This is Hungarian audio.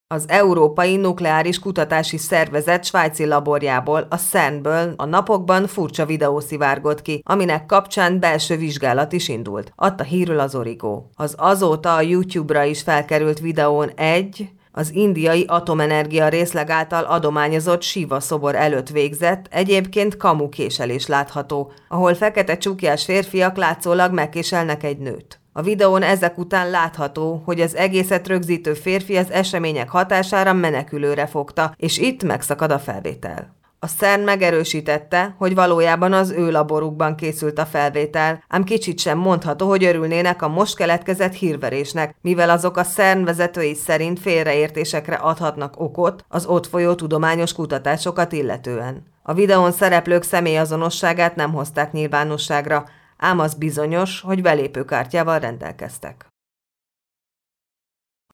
Az Európai Nukleáris Kutatási Szervezet svájci laborjából, a CERN-ből a napokban furcsa videó szivárgott ki, aminek kapcsán belső vizsgálat is indult, adta hírül az Origo. Az azóta a YouTube-ra is felkerült videón az indiai atomenergia részleg által adományozott Siva szobor előtt végzett, egyébként kamu késelés látható, ahol fekete csukjás férfiak látszólag megkéselnek egy nőt. A videón ezek után látható, hogy az egészet rögzítő férfi az események hatására menekülőre fogta, és itt megszakad a felvétel. A CERN megerősítette, hogy valójában az ő laborukban készült a felvétel, ám kicsit sem mondható, hogy örülnének a most keletkezett hírverésnek, mivel azok a CERN vezetői szerint félreértésekre adhatnak okot az ott folyó tudományos kutatásokat illetően. A videón szereplők személyazonosságát nem hozták nyilvánosságra, ám az bizonyos, hogy belépőkártyával rendelkeztek.